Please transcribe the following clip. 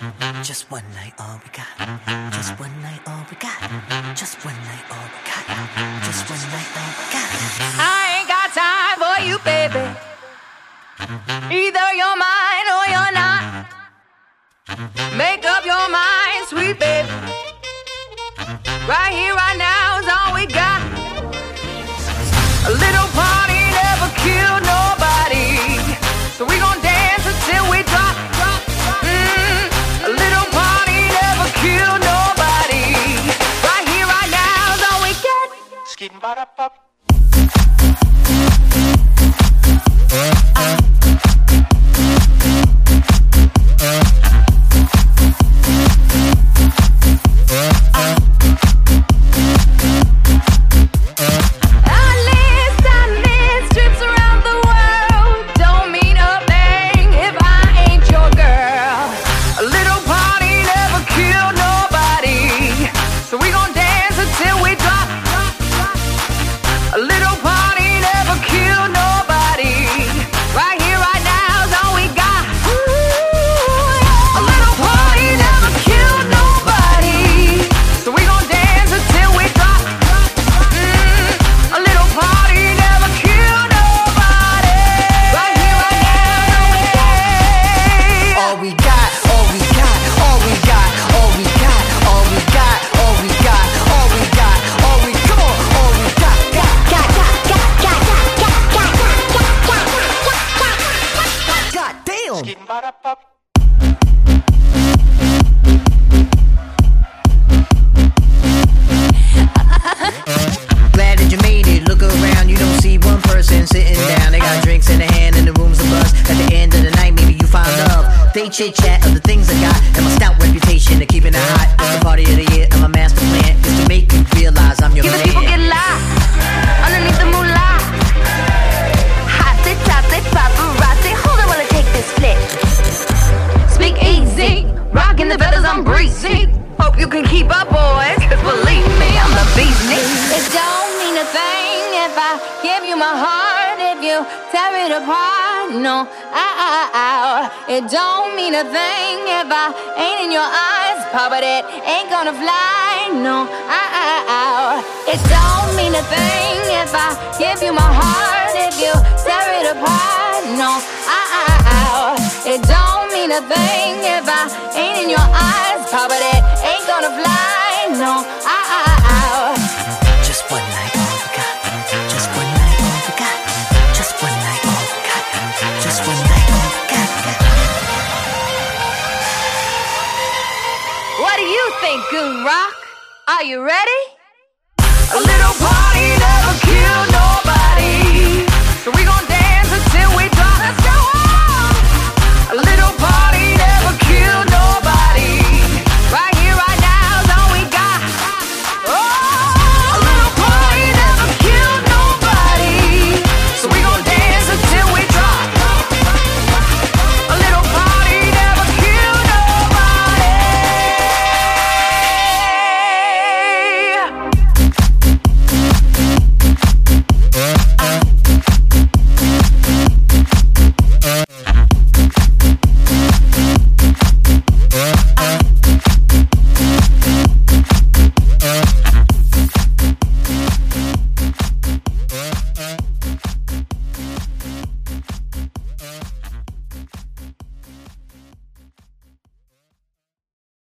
Just one night, all we got. Just one night, all we got. Just one night, all we got. Just one night, all we got. I ain't got time for you, baby. Either you're mine or you're not. Make up your mind, sweet baby. Right here, right now is all we got. A little party never killed nobody, so we gon' dance until we drop. A little party never killed nobody. Right here, right now is all we get. Skidding ba da pop. Chit chat of the things I got and my stout reputation of keeping it hot. It's the party of the year and my master plan is to make you realize I'm your man. Give the people get lost underneath the moolah. Hot, sit, top, sit, paparazzi. Hold on while I take this flick. Speak easy, rocking the feathers, I'm breezy. Hope you can keep up, boys, cause believe me, I'm the bee's knees. It don't mean a thing if I give you my heart, if you tear it apart. No, it don't mean a thing if I ain't in your eyes, Papa, that ain't gonna fly. No, it don't mean a thing if I give you my heart, if you tear it apart. No, it don't mean a thing if I ain't in your eyes, Papa, that ain't gonna fly. No, just one night, all we got. Just one night, all we got. Just one night, all we got. Just one night, all we got. What do you think, Goon Rock? Are you ready? A little party never killed nobody.